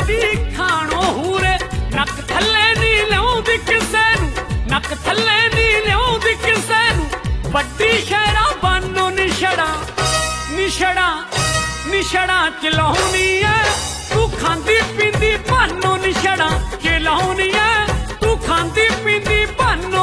दी खाणो हूरे नक थल्ले नी लियाउंदी किसे नूं नक थल्ले नी लियाउंदी किसे नूं वड्डी शहरा बानो निछड़ा निछड़ा निछड़ा चलाउनी है तू खांदी पींदी बानो निछड़ा चलाउनी है तू खांदी पींदी बानो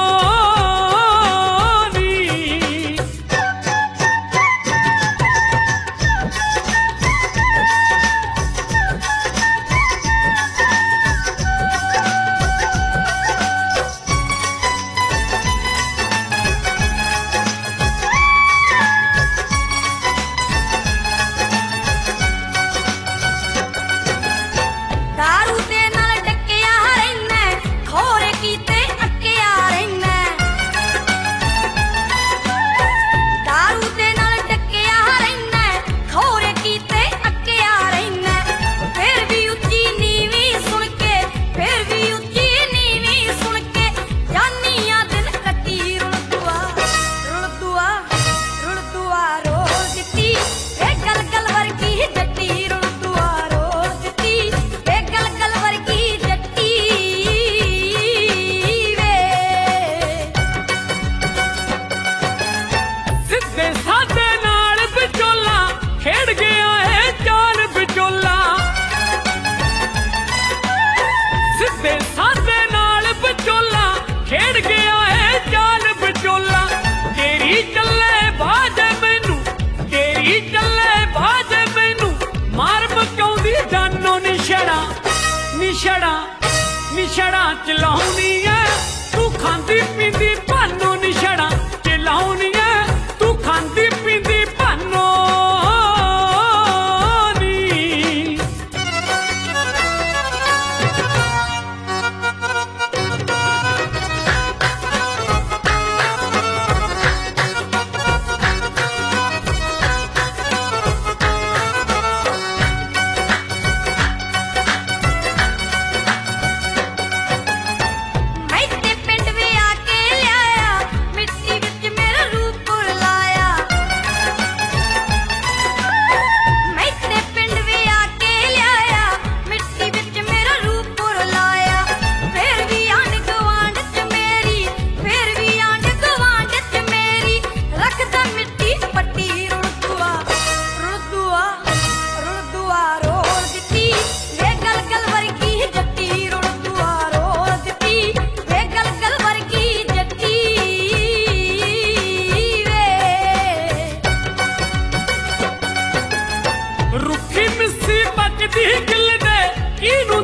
निछड़ा निछड़ा चलाउनी है तू खांदी पींदी बानो निछड़ा चलाउनी है तू खांदी पींदी बानो रुखी मिस्सी पकदी गिल दे